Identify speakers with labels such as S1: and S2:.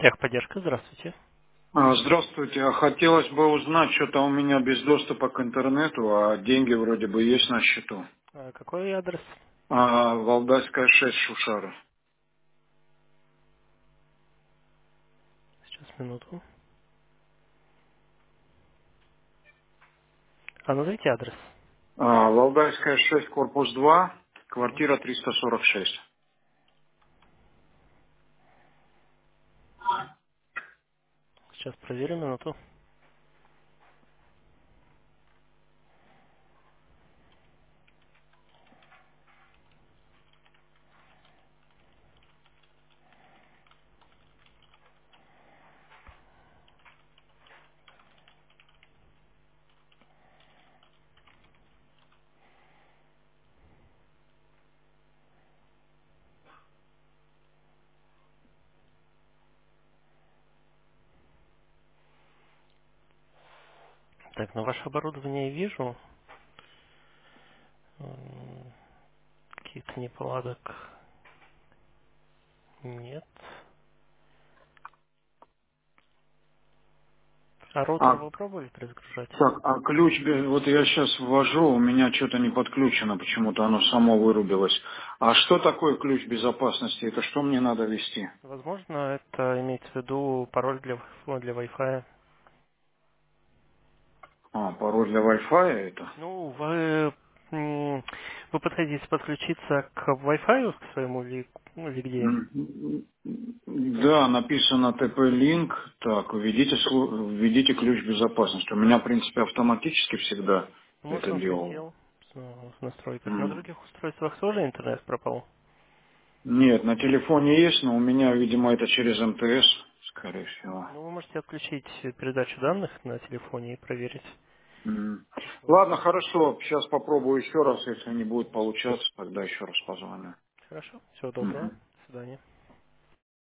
S1: Техподдержка, здравствуйте.
S2: Здравствуйте. Хотелось бы узнать, что-то у меня без доступа к интернету, а деньги вроде бы есть на счету.
S1: Какой адрес?
S2: Валдайская 6, Шушара.
S1: Сейчас, минуту. Назовите адрес.
S2: Валдайская 6, корпус 2,
S1: Мгм.
S2: квартира 346.
S1: Сейчас проверим, минуту. Так, ваше оборудование я вижу. Каких-то неполадок нет. А роутер
S2: А,
S1: вы пробовали перезагружать?
S2: так, а ключ, вот я сейчас ввожу, у меня что-то не подключено, почему-то оно само вырубилось. А что такое ключ безопасности? Это что мне надо ввести?
S1: Возможно, это имеется в виду пароль для Wi-Fi.
S2: Пароль для Wi-Fi это?
S1: Ну, вы пытаетесь подключиться к Wi-Fi к своему или где?
S2: Да, написано TP-Link. Так, введите ключ безопасности. У меня, в принципе, автоматически всегда
S1: Может,
S2: это
S1: он
S2: делал.
S1: слетел в настройках. На
S2: М.
S1: других устройствах тоже интернет пропал?
S2: Нет, на телефоне есть, но у меня, видимо, это через МТС, скорее всего.
S1: Ну, вы можете отключить передачу данных на телефоне и проверить.
S2: М.
S1: Вот.
S2: Ладно, хорошо, сейчас попробую еще раз. Если не будет получаться, тогда еще раз позвоню.
S1: Хорошо. Всего доброго.
S2: Мгм.
S1: До свидания.